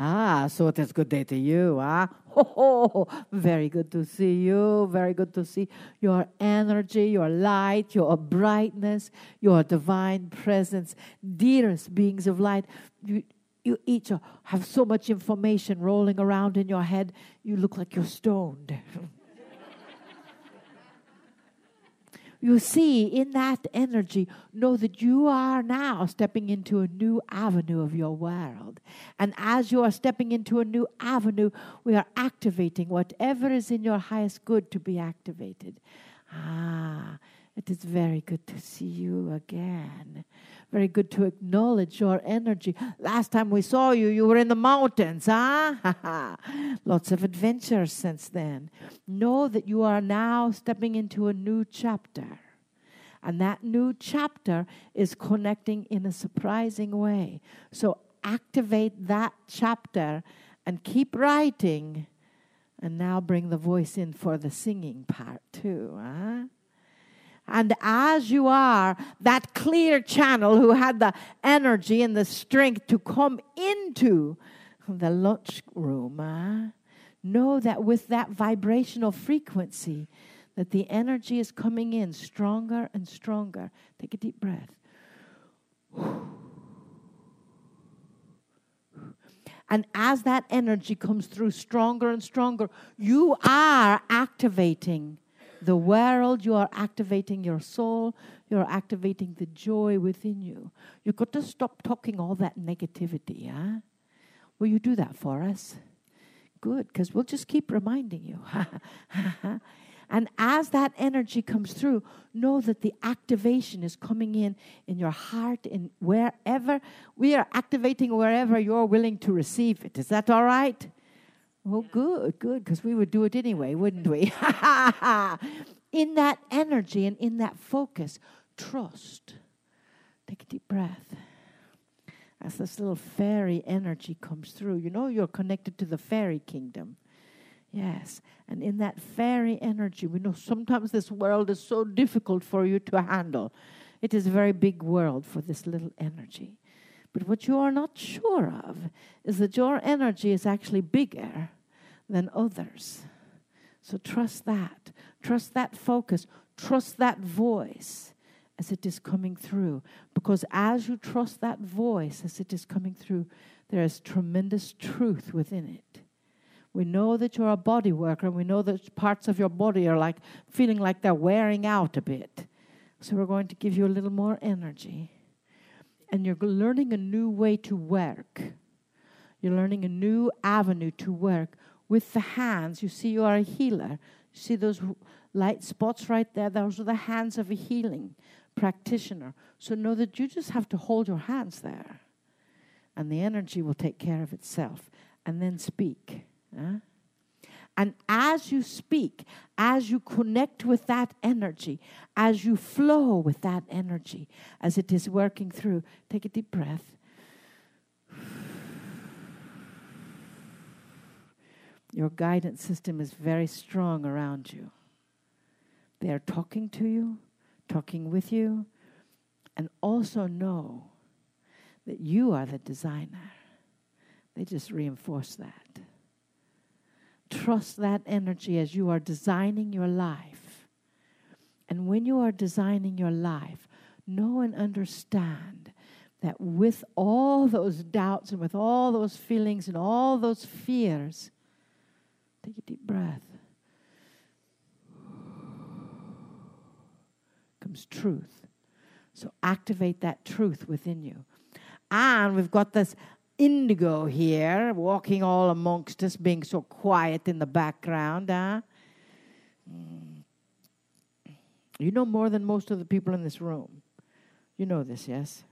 So it is good day to you, huh? Oh, very good to see you. Very good to see your energy, your light, your brightness, your divine presence. Dearest beings of light, you each have so much information rolling around in your head, you look like you're stoned. You see, in that energy, know that you are now stepping into a new avenue of your world. And as you are stepping into a new avenue, we are activating whatever is in your highest good to be activated. It is very good to see you again. Very good to acknowledge your energy. Last time we saw you, you were in the mountains, huh? Lots of adventures since then. Know that you are now stepping into a new chapter. And that new chapter is connecting in a surprising way. So activate that chapter and keep writing. And now bring the voice in for the singing part too, huh? And as you are that clear channel who had the energy and the strength to come into the lunch room, know that with that vibrational frequency, that the energy is coming in stronger and stronger. Take a deep breath. And as that energy comes through stronger and stronger, you are activating the world, you are activating your soul, you're activating the joy within you. You've got to stop talking all that negativity, huh? Will you do that for us? Good, because we'll just keep reminding you. And as that energy comes through, know that the activation is coming in your heart, in wherever. We are activating wherever you're willing to receive it. Is that all right? Well, good, because we would do it anyway, wouldn't we? In that energy and in that focus, trust. Take a deep breath. As this little fairy energy comes through, you know you're connected to the fairy kingdom. Yes, and in that fairy energy, we know sometimes this world is so difficult for you to handle. It is a very big world for this little energy. But what you are not sure of is that your energy is actually bigger than others. So trust that. Trust that focus. Trust that voice as it is coming through. Because as you trust that voice as it is coming through, there is tremendous truth within it. We know that you're a body worker. We know that parts of your body are like feeling like they're wearing out a bit. So we're going to give you a little more energy. And you're learning a new way to work. You're learning a new avenue to work with the hands. You see, you are a healer. You see those light spots right there? Those are the hands of a healing practitioner. So know that you just have to hold your hands there. And the energy will take care of itself. And then speak. And as you speak, as you connect with that energy, as you flow with that energy, as it is working through, take a deep breath. Your guidance system is very strong around you. They are talking to you, talking with you, and also know that you are the designer. They just reinforce that. Trust that energy as you are designing your life. And when you are designing your life, know and understand that with all those doubts and with all those feelings and all those fears, take a deep breath, comes truth. So activate that truth within you. And we've got this indigo here, walking all amongst us, being so quiet in the background. You know more than most of the people in this room. You know this, yes?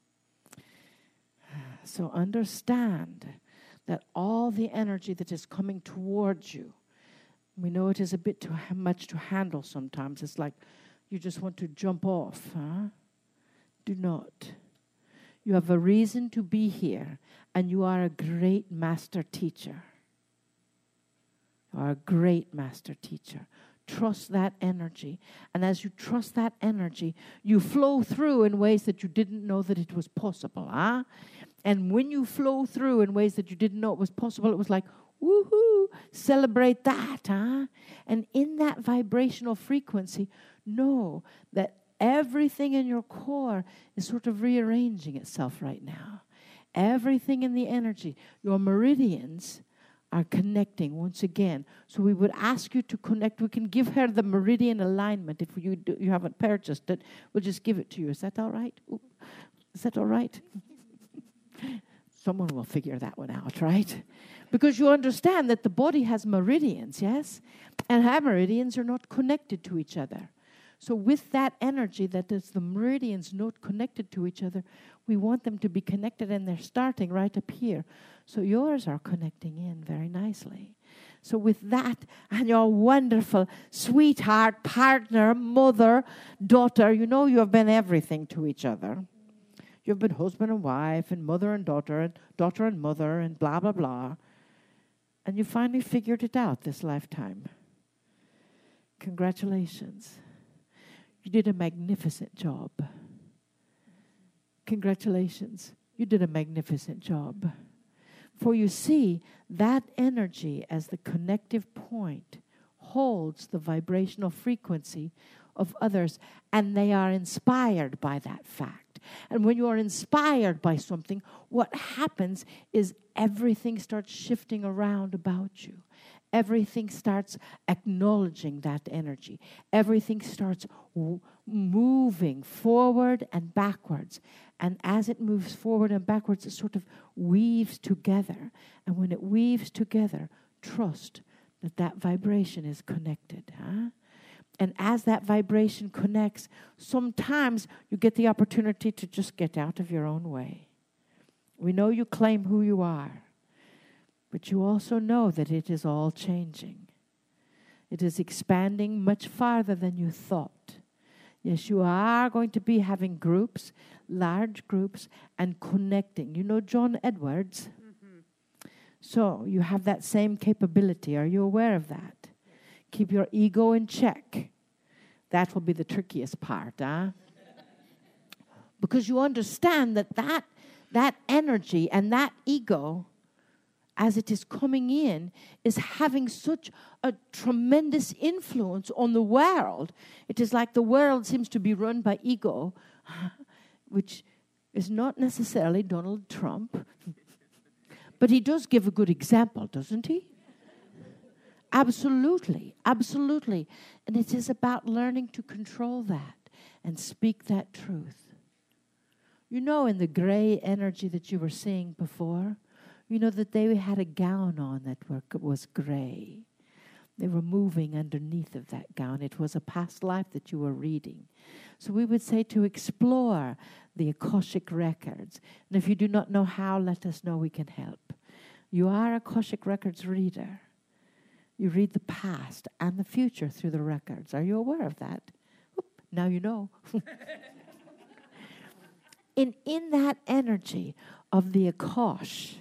So understand that all the energy that is coming towards you, we know it is a bit too much to handle sometimes. It's like you just want to jump off. Do not. You have a reason to be here, and you are a great master teacher. You are a great master teacher. Trust that energy. And as you trust that energy, you flow through in ways that you didn't know that it was possible. And when you flow through in ways that you didn't know it was possible, it was like, woohoo, celebrate that, huh? And in that vibrational frequency, know that everything in your core is sort of rearranging itself right now. Everything in the energy, your meridians are connecting once again. So we would ask you to connect. We can give her the meridian alignment. If you haven't purchased it, we'll just give it to you. Is that all right? Ooh. Is that all right? Someone will figure that one out, right? Because you understand that the body has meridians, yes? And our meridians are not connected to each other. So with that energy that is the meridians not connected to each other, we want them to be connected, and they're starting right up here. So yours are connecting in very nicely. So with that and your wonderful sweetheart, partner, mother, daughter, you know you have been everything to each other. You've been husband and wife and mother and daughter and mother and blah, blah, blah. And you finally figured it out this lifetime. Congratulations. You did a magnificent job. Congratulations. You did a magnificent job. For you see, that energy as the connective point holds the vibrational frequency of others, and they are inspired by that fact. And when you are inspired by something, what happens is everything starts shifting around about you. Everything starts acknowledging that energy. Everything starts moving forward and backwards. And as it moves forward and backwards, it sort of weaves together. And when it weaves together, trust that that vibration is connected. Huh? And as that vibration connects, sometimes you get the opportunity to just get out of your own way. We know you claim who you are, but you also know that it is all changing. It is expanding much farther than you thought. Yes, you are going to be having groups, large groups, and connecting. You know John Edwards? Mm-hmm. So you have that same capability. Are you aware of that? Keep your ego in check. That will be the trickiest part, huh? Because you understand that energy and that ego, as it is coming in, is having such a tremendous influence on the world. It is like the world seems to be run by ego, which is not necessarily Donald Trump. But he does give a good example, doesn't he? Absolutely, absolutely. And it is about learning to control that and speak that truth. You know, in the gray energy that you were seeing before, you know that they had a gown on that was gray. They were moving underneath of that gown. It was a past life that you were reading. So we would say to explore the Akashic records. And if you do not know how, let us know, we can help. You are a Akashic records reader. You read the past and the future through the records. Are you aware of that? Oop, now you know. In that energy of the Akash,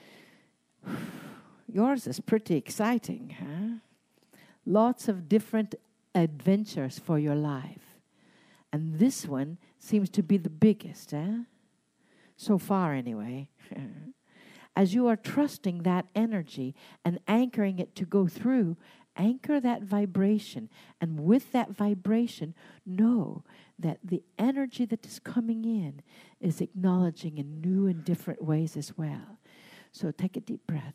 yours is pretty exciting, huh? Lots of different adventures for your life. And this one seems to be the biggest, eh? So far, anyway. As you are trusting that energy and anchoring it to go through, anchor that vibration. And with that vibration, know that the energy that is coming in is acknowledging in new and different ways as well. So take a deep breath.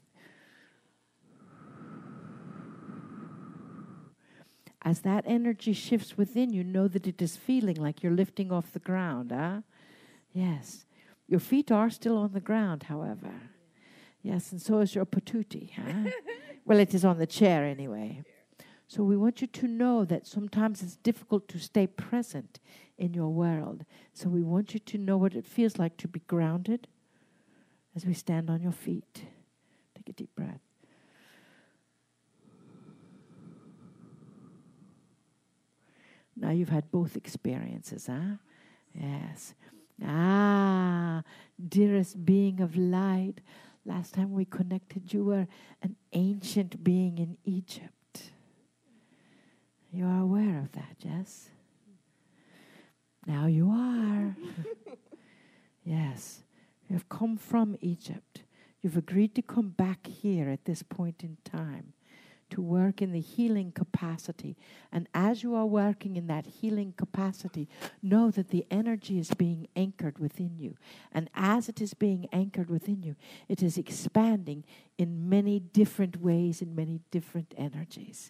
As that energy shifts within you, know that it is feeling like you're lifting off the ground. Huh? Yes. Your feet are still on the ground, however. Yes, and so is your patootie. Huh? Well, it is on the chair anyway. So we want you to know that sometimes it's difficult to stay present in your world. So we want you to know what it feels like to be grounded as we stand on your feet. Take a deep breath. Now you've had both experiences, huh? Yes. Dearest being of light, last time we connected, you were an ancient being in Egypt. You are aware of that, yes? Now you are. Yes. You have come from Egypt. You've agreed to come back here at this point in time to work in the healing capacity. And as you are working in that healing capacity, know that the energy is being anchored within you. And as it is being anchored within you, it is expanding in many different ways, in many different energies.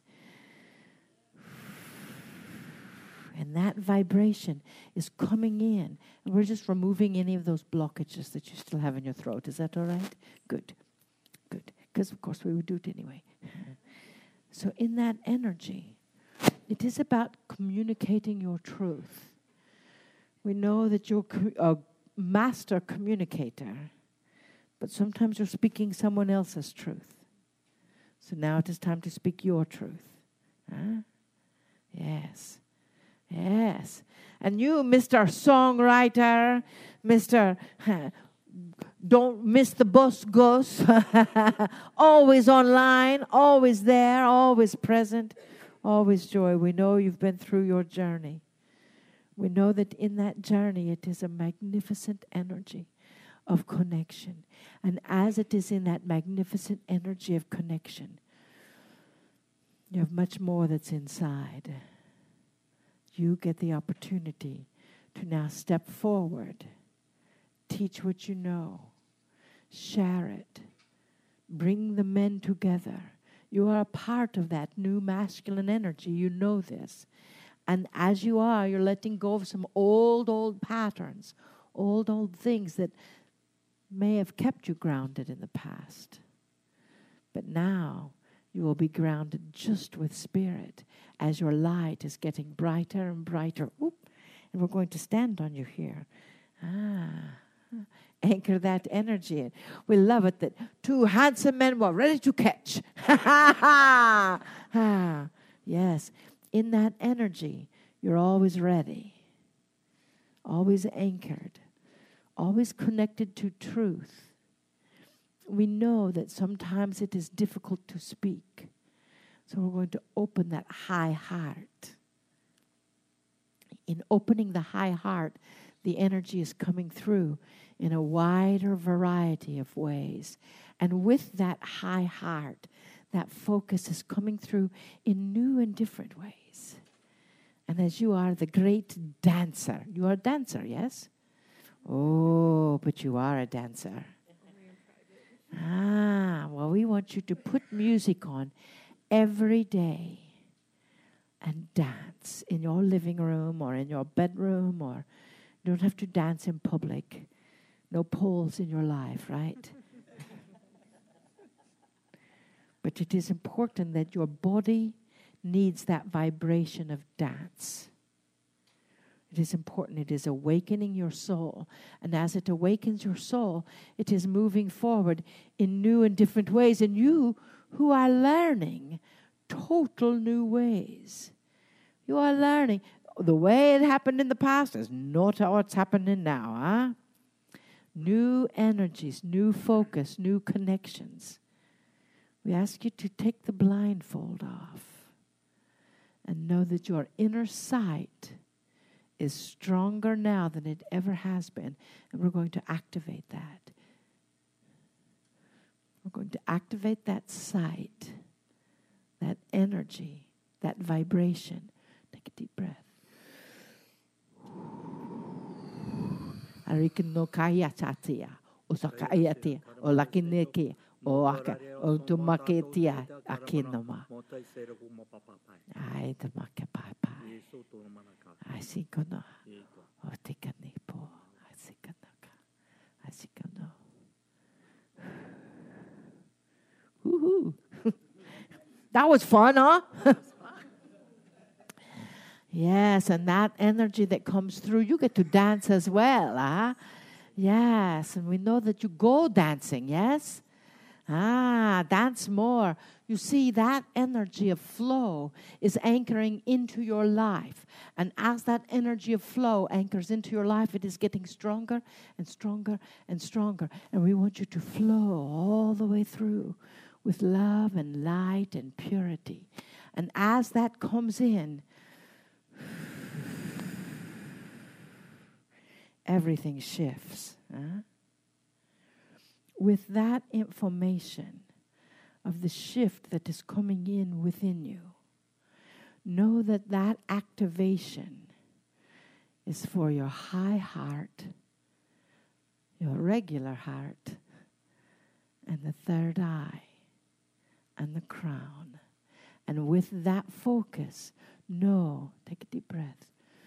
And that vibration is coming in. And we're just removing any of those blockages that you still have in your throat. Is that all right? Good. Good. Because, of course, we would do it anyway. So in that energy, it is about communicating your truth. We know that you're a master communicator, but sometimes you're speaking someone else's truth. So now it is time to speak your truth. Huh? Yes. Yes. And you, Mr. Songwriter, Mr. Don't miss the bus, Gus. Always online, always there, always present, always joy. We know you've been through your journey. We know that in that journey it is a magnificent energy of connection. And as it is in that magnificent energy of connection, you have much more that's inside. You get the opportunity to now step forward, teach what you know, share it, bring the men together. You are a part of that new masculine energy. You know this. And as you are, you're letting go of some old patterns, old things that may have kept you grounded in the past. But now you will be grounded just with spirit as your light is getting brighter and brighter. Oop, and we're going to stand on you here. Anchor that energy in. We love it that two handsome men were ready to catch. Yes, in that energy, you're always ready, always anchored, always connected to truth. We know that sometimes it is difficult to speak. So we're going to open that high heart. In opening the high heart, the energy is coming through in a wider variety of ways. And with that high heart, that focus is coming through in new and different ways. And as you are the great dancer, you are a dancer, yes? Oh, but you are a dancer. Well, we want you to put music on every day and dance in your living room or in your bedroom, or you don't have to dance in public. No poles in your life, right? But it is important that your body needs that vibration of dance. It is important. It is awakening your soul. And as it awakens your soul, it is moving forward in new and different ways. And you who are learning total new ways. You are learning. The way it happened in the past is not how it's happening now, huh? New energies, new focus, new connections. We ask you to take the blindfold off and know that your inner sight is stronger now than it ever has been. And we're going to activate that. We're going to activate that sight, that energy, that vibration. Take a deep breath. Arikin no kaya chatia, osakayatia, olakineki, oaka, otumaketia, akinoma. Ai the makapapa. I see gonna. Oh, take a nipo. I see gonna. I see gonna. Woohoo! That was fun, huh? Yes, and that energy that comes through, you get to dance as well, huh? Yes, and we know that you go dancing, yes? Dance more. You see, that energy of flow is anchoring into your life. And as that energy of flow anchors into your life, it is getting stronger and stronger and stronger. And we want you to flow all the way through with love and light and purity. And as that comes in, everything shifts. Huh? with that information of the shift that is coming in within you, know that that activation is for your high heart, your regular heart, and the third eye, and the crown. And with that focus, know, take a deep breath.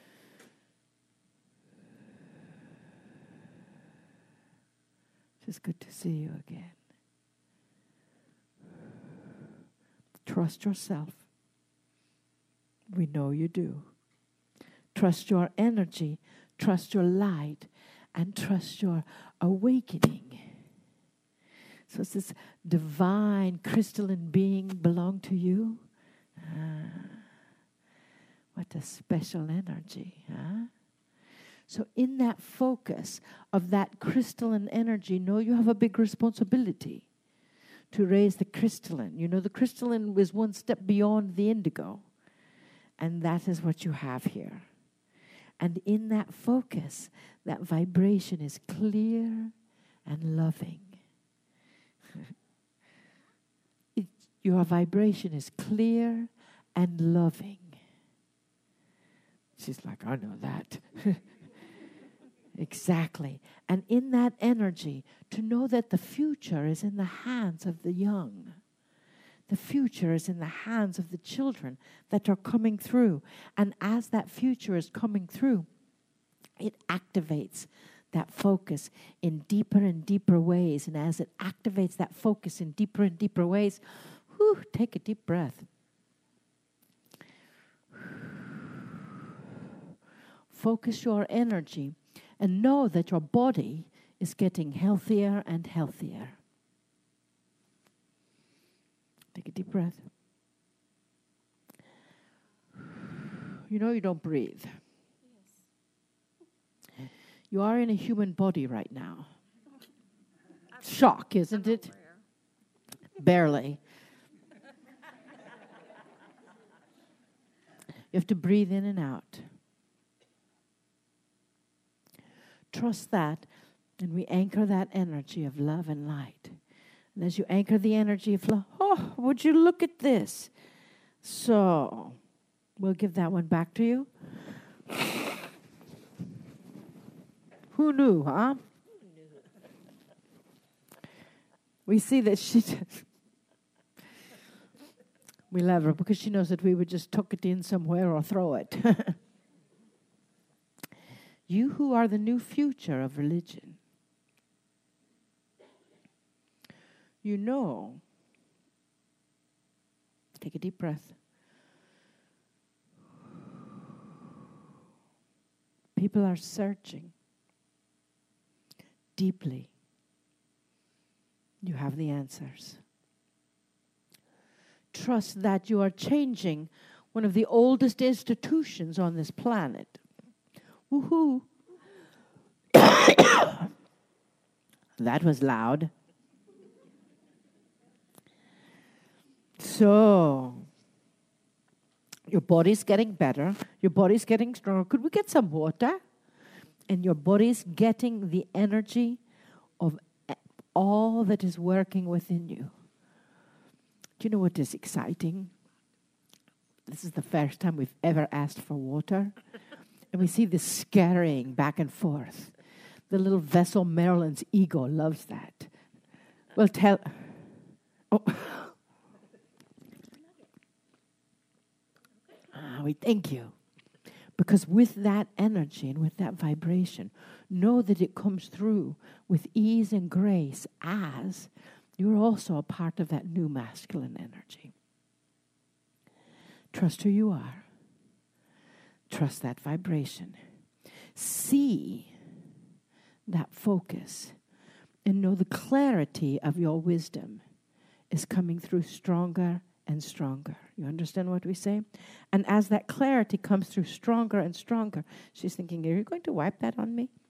It's good to see you again. Trust yourself. We know you do. Trust your energy, trust your light, and trust your awakening. So does this divine crystalline being belong to you? What a special energy, huh? So in that focus of that crystalline energy, know you have a big responsibility to raise the crystalline. You know, the crystalline is one step beyond the indigo. And that is what you have here. And in that focus, that vibration is clear and loving. Your vibration is clear and loving. She's like, I know that. Exactly. And in that energy, to know that the future is in the hands of the young. The future is in the hands of the children that are coming through. And as that future is coming through, it activates that focus in deeper and deeper ways. And as it activates that focus in deeper and deeper ways, take a deep breath. Focus your energy and know that your body is getting healthier and healthier. Take a deep breath. You know you don't breathe. Yes. You are in a human body right now. Shock, isn't it? Barely. You have to breathe in and out. Trust that, and we anchor that energy of love and light. And as you anchor the energy of love, oh, would you look at this? So, we'll give that one back to you. Who knew, huh? We see that she just... We love her because she knows that we would just tuck it in somewhere or throw it. You who are the new future of religion, you know, take a deep breath. People are searching deeply. You have the answers. Trust that you are changing one of the oldest institutions on this planet. Woohoo! That was loud. So, your body's getting better. Your body's getting stronger. Could we get some water? And your body's getting the energy of all that is working within you. Do you know what is exciting? This is the first time we've ever asked for water. And we see this scurrying back and forth. The little vessel Marilyn's ego loves that. Well, Oh. We thank you. Because with that energy and with that vibration, know that it comes through with ease and grace as you're also a part of that new masculine energy. Trust who you are. Trust that vibration. See that focus and know the clarity of your wisdom is coming through stronger and stronger. You understand what we say? And as that clarity comes through stronger and stronger, she's thinking, are you going to wipe that on me?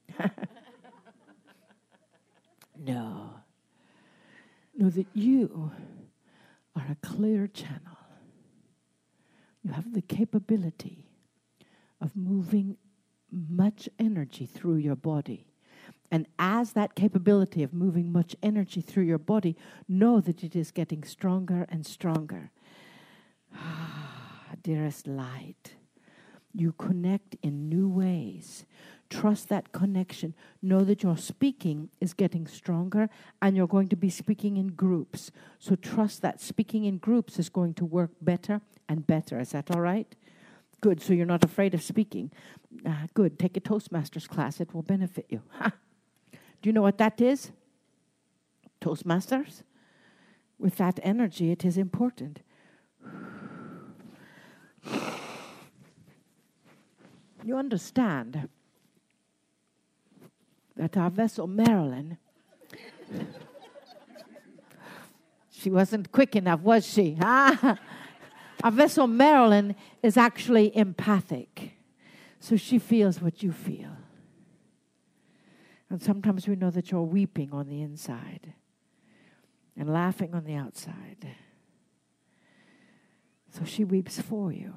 No. Know that you are a clear channel. You have the capability of moving much energy through your body. And as that capability of moving much energy through your body, know that it is getting stronger and stronger. Dearest light, you connect in new ways. Trust that connection. Know that your speaking is getting stronger and you're going to be speaking in groups. So trust that speaking in groups is going to work better and better. Is that all right? Good. So you're not afraid of speaking. Good. Take a Toastmasters class. It will benefit you. Do you know what that is? Toastmasters? With that energy, it is important. You understand that our vessel Marilyn, she wasn't quick enough, was she? Our vessel Marilyn is actually empathic. So she feels what you feel. And sometimes we know that you're weeping on the inside and laughing on the outside. So she weeps for you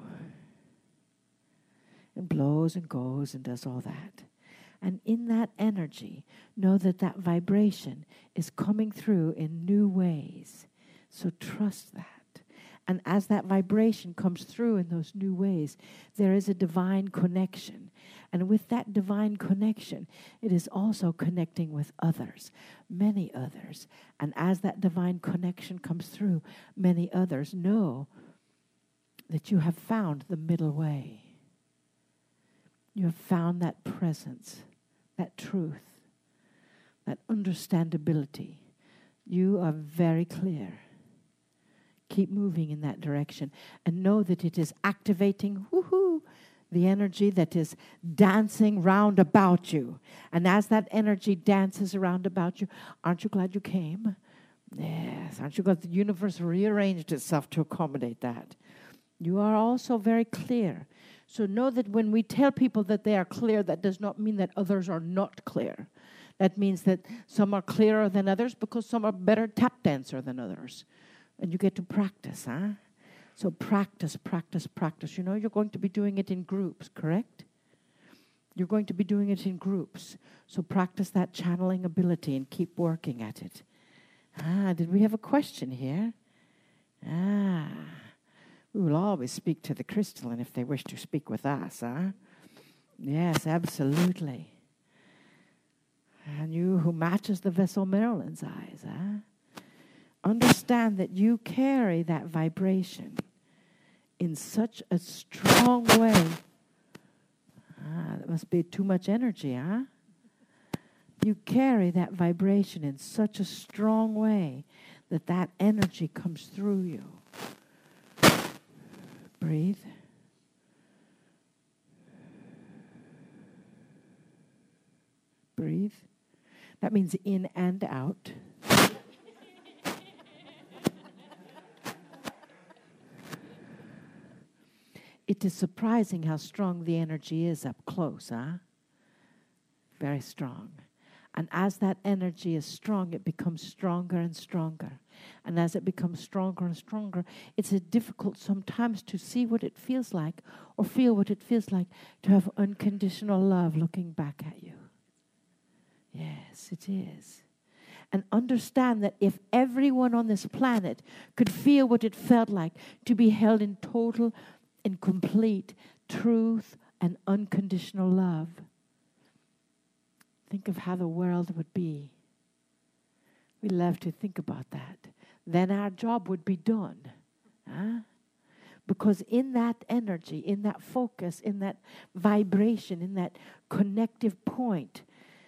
and blows and goes and does all that. And in that energy, know that that vibration is coming through in new ways. So trust that. And as that vibration comes through in those new ways, there is a divine connection. And with that divine connection, it is also connecting with others, many others. And as that divine connection comes through, many others know that you have found the middle way. You have found that presence, that truth, that understandability. You are very clear. Keep moving in that direction and know that it is activating the energy that is dancing round about you. And as that energy dances around about you, aren't you glad you came? Yes. Aren't you glad the universe rearranged itself to accommodate that? You are also very clear. So know that when we tell people that they are clear, that does not mean that others are not clear. That means that some are clearer than others because some are better tap dancer than others. And you get to practice, huh? So practice, practice, practice. You know, you're going to be doing it in groups, correct? You're going to be doing it in groups. So practice that channeling ability and keep working at it. Did we have a question here? We will always speak to the crystalline if they wish to speak with us, huh? Yes, absolutely. And you who matches the vessel Marilyn's eyes, huh? Understand that you carry that vibration in such a strong way. That must be too much energy, huh? You carry that vibration in such a strong way that that energy comes through you. Breathe. Breathe. That means in and out. It is surprising how strong the energy is up close, huh? Very strong. And as that energy is strong, it becomes stronger and stronger. And as it becomes stronger and stronger, it's difficult sometimes to see what it feels like or feel what it feels like to have unconditional love looking back at you. Yes, it is. And understand that if everyone on this planet could feel what it felt like to be held in total and complete truth and unconditional love, think of how the world would be. We love to think about that. Then our job would be done. Huh? Because in that energy, in that focus, in that vibration, in that connective point,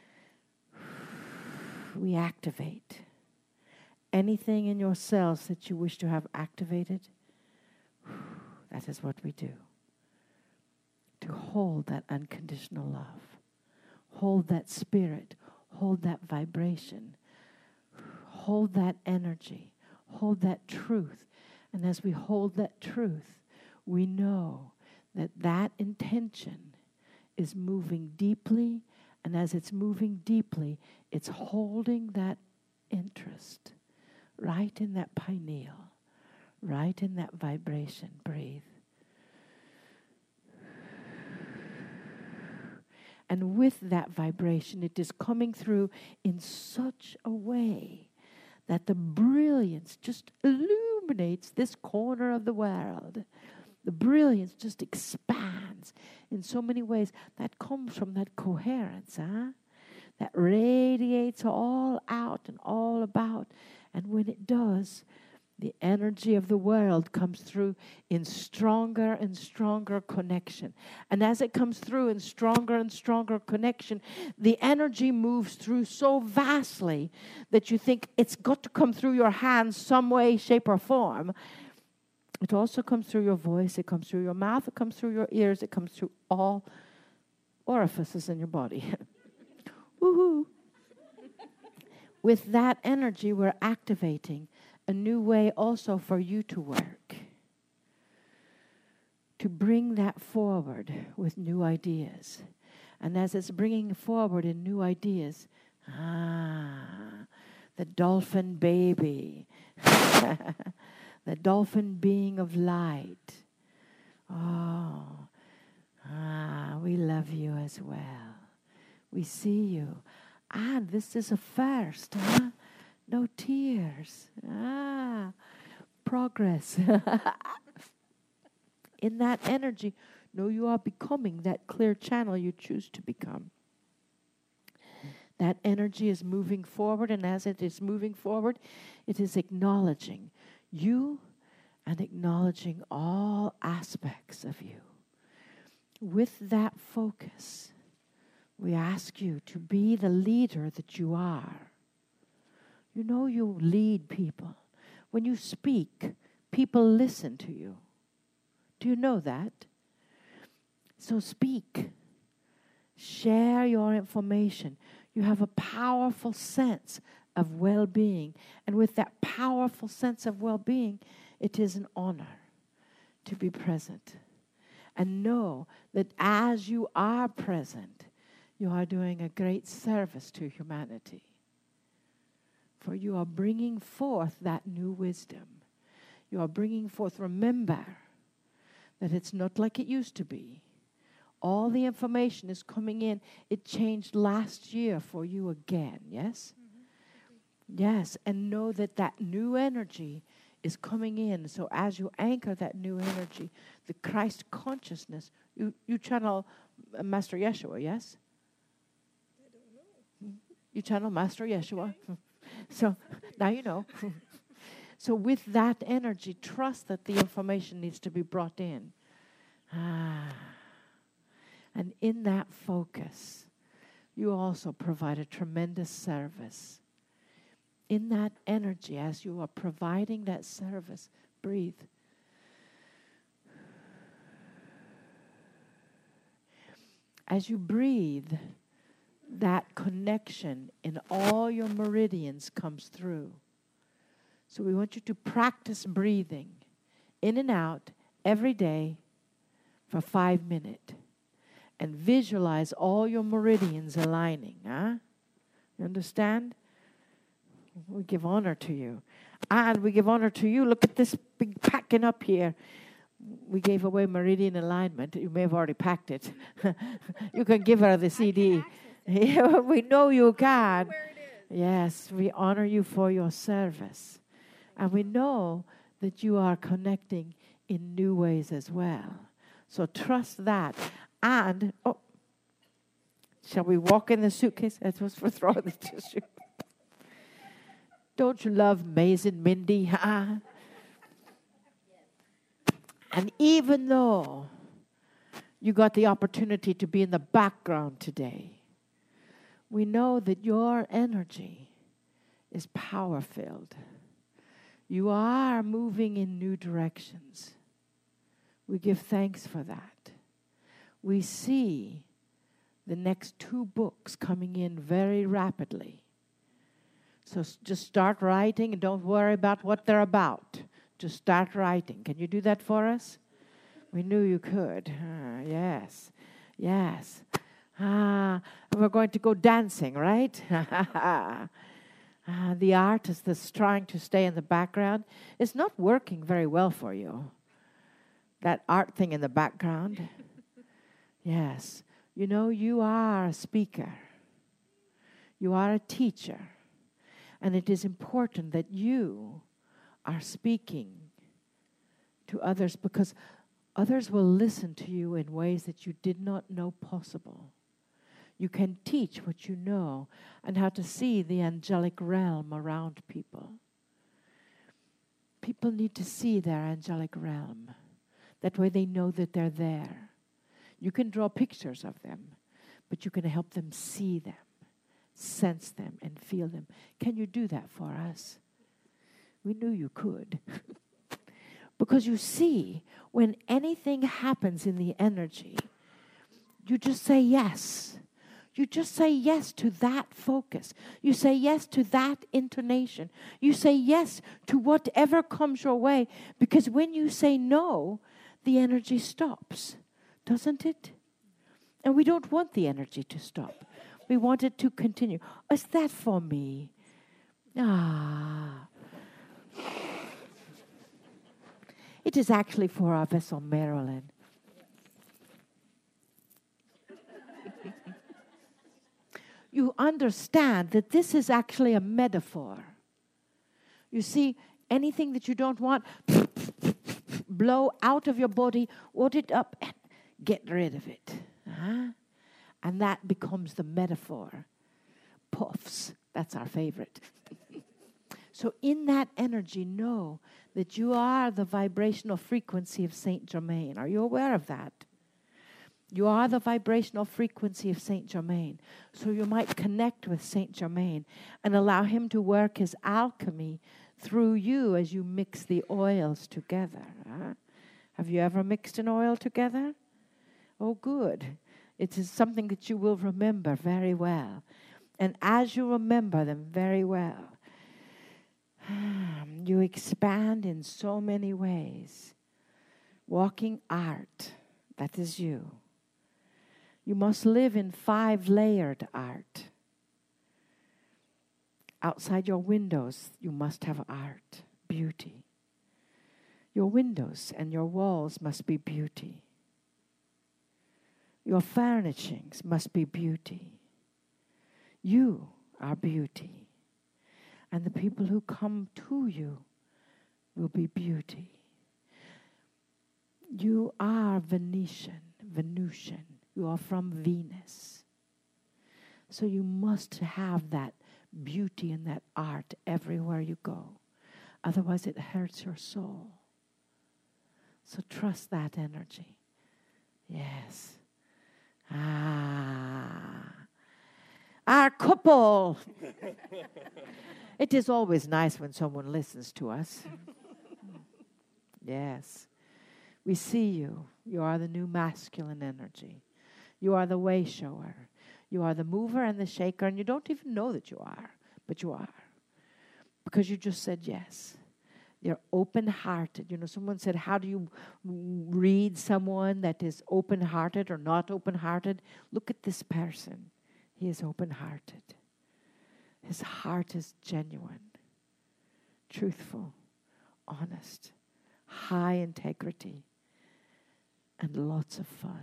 we activate. Anything in your cells that you wish to have activated, that is what we do. To hold that unconditional love. Hold that spirit. Hold that vibration. Hold that energy. Hold that truth. And as we hold that truth, we know that that intention is moving deeply. And as it's moving deeply, it's holding that interest right in that pineal, right in that vibration. Breathe. And with that vibration, it is coming through in such a way that the brilliance just illuminates this corner of the world. The brilliance just expands in so many ways. That comes from that coherence, that radiates all out and all about. And when it does, the energy of the world comes through in stronger and stronger connection. And as it comes through in stronger and stronger connection, the energy moves through so vastly that you think it's got to come through your hands some way, shape, or form. It also comes through your voice, it comes through your mouth, it comes through your ears, it comes through all orifices in your body. Woohoo! With that energy, we're activating a new way also for you to work. To bring that forward with new ideas. And as it's bringing forward in new ideas, the dolphin baby, the dolphin being of light. We love you as well. We see you. And this is a first, No tears. Progress. In that energy, you are becoming that clear channel you choose to become. That energy is moving forward, and as it is moving forward, it is acknowledging you and acknowledging all aspects of you. With that focus, we ask you to be the leader that you are. You lead people. When you speak, people listen to you. Do you know that? So speak. Share your information. You have a powerful sense of well-being. And with that powerful sense of well-being, it is an honor to be present. And know that as you are present, you are doing a great service to humanity. For you are bringing forth that new wisdom. You are bringing forth, remember, that it's not like it used to be. All the information is coming in. It changed last year for you again, yes? Mm-hmm. Yes, and know that that new energy is coming in. So as you anchor that new energy, the Christ consciousness, you channel Master Yeshua, yes? I don't know. You channel Master Yeshua. Okay. So now you know. So with that energy, trust that the information needs to be brought in. And in that focus, you also provide a tremendous service. In that energy, as you are providing that service, breathe. As you breathe, that connection in all your meridians comes through. So we want you to practice breathing in and out every day for 5 minutes. And visualize all your meridians aligning. You understand? We give honor to you. And we give honor to you. Look at this big packing up here. We gave away meridian alignment. You may have already packed it. You can give her the CD. Yeah, we know you can. Where it is. Yes, we honor you for your service. And we know that you are connecting in new ways as well. So trust that. And, shall we walk in the suitcase? That was for throwing the tissue. Don't you love amazing Mindy? And even though you got the opportunity to be in the background today, we know that your energy is power-filled. You are moving in new directions. We give thanks for that. We see the next 2 books coming in very rapidly. So just start writing and don't worry about what they're about. Just start writing. Can you do that for us? We knew you could. Yes. Yes. We're going to go dancing, right? The artist that's trying to stay in the background is not working very well for you. That art thing in the background. Yes. You know, you are a speaker. You are a teacher. And it is important that you are speaking to others, because others will listen to you in ways that you did not know possible. You can teach what you know and how to see the angelic realm around people. People need to see their angelic realm. That way they know that they're there. You can draw pictures of them, but you can help them see them, sense them, and feel them. Can you do that for us? We knew you could. Because you see, when anything happens in the energy, you just say yes. You just say yes to that focus. You say yes to that intonation. You say yes to whatever comes your way. Because when you say no, the energy stops, doesn't it? And we don't want the energy to stop. We want it to continue. Is that for me? It is actually for our vessel, Marilyn. You understand that this is actually a metaphor. You see, anything that you don't want, blow out of your body, wad it up, and get rid of it. And that becomes the metaphor. Puffs, that's our favorite. So in that energy, know that you are the vibrational frequency of Saint Germain. Are you aware of that? You are the vibrational frequency of Saint Germain. So you might connect with Saint Germain and allow him to work his alchemy through you as you mix the oils together. Have you ever mixed an oil together? Oh, good. It is something that you will remember very well. And as you remember them very well, you expand in so many ways. Walking art, that is you. You must live in 5-layered art. Outside your windows, you must have art, beauty. Your windows and your walls must be beauty. Your furnishings must be beauty. You are beauty. And the people who come to you will be beauty. You are Venusian. You are from Venus. So you must have that beauty and that art everywhere you go. Otherwise it hurts your soul. So trust that energy. Yes. Our couple. It is always nice when someone listens to us. Yes. We see you. You are the new masculine energy. You are the way shower. You are the mover and the shaker, and you don't even know that you are, but you are. Because you just said yes. You're open-hearted. You know, someone said, how do you read someone that is open-hearted or not open-hearted? Look at this person. He is open-hearted. His heart is genuine, truthful, honest, high integrity, and lots of fun.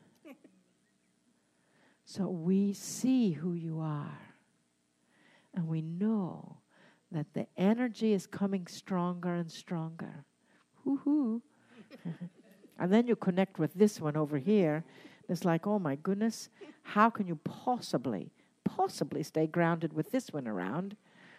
So we see who you are, and we know that the energy is coming stronger and stronger. Woo-hoo. And then you connect with this one over here. It's like, oh my goodness, how can you possibly stay grounded with this one around?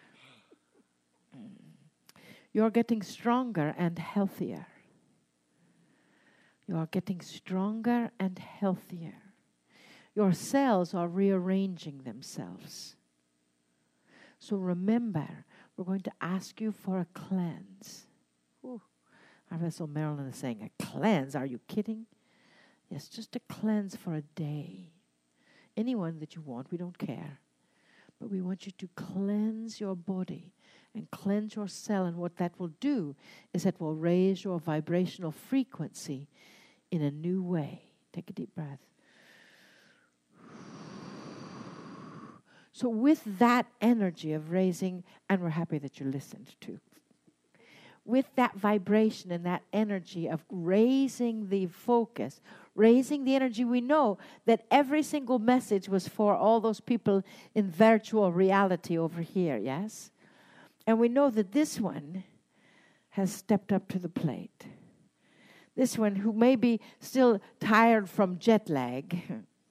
You're getting stronger and healthier. You are getting stronger and healthier. Your cells are rearranging themselves. So remember, we're going to ask you for a cleanse. Ooh, our vessel Marilyn is saying, a cleanse? Are you kidding? Yes, just a cleanse for a day. Anyone that you want, we don't care. But we want you to cleanse your body and cleanse your cell. And what that will do is it will raise your vibrational frequency in a new way. Take a deep breath. So with that energy of raising, and we're happy that you listened too. with that vibration and that energy of raising the focus, raising the energy, we know that every single message was for all those people in virtual reality over here, yes? And we know that this one has stepped up to the plate. This one who may be still tired from jet lag,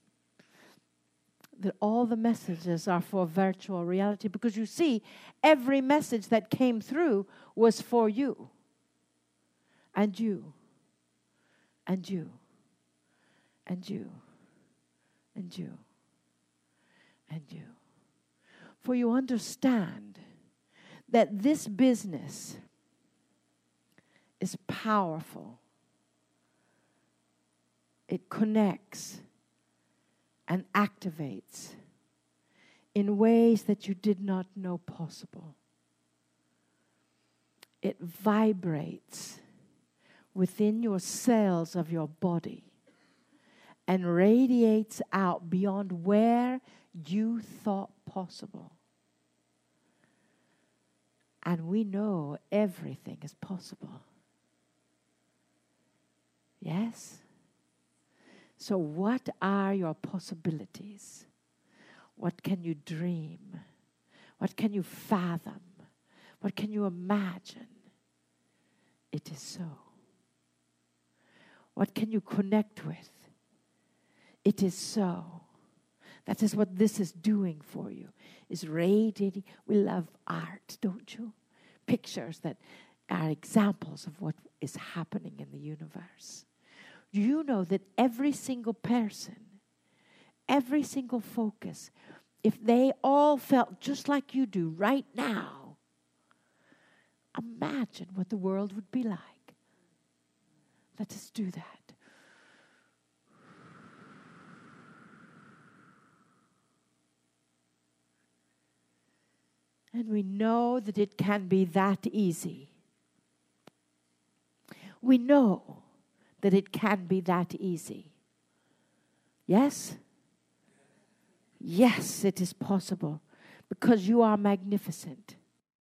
that all the messages are for virtual reality, because you see, every message that came through was for you, and you, and you, and you, and you, and you. For you understand that this business is powerful. It connects and activates in ways that you did not know possible. It vibrates within your cells of your body and radiates out beyond where you thought possible. And we know everything is possible. Yes? So what are your possibilities? What can you dream? What can you fathom? What can you imagine? It is so. What can you connect with? It is so. That is what this is doing for you, is radiating. We love art, don't you? Pictures that are examples of what is happening in the universe. You know that every single person, every single focus, if they all felt just like you do right now, imagine what the world would be like. Let us do that. And we know that it can be that easy. We know that it can be that easy. Yes? Yes, it is possible. Because you are magnificent.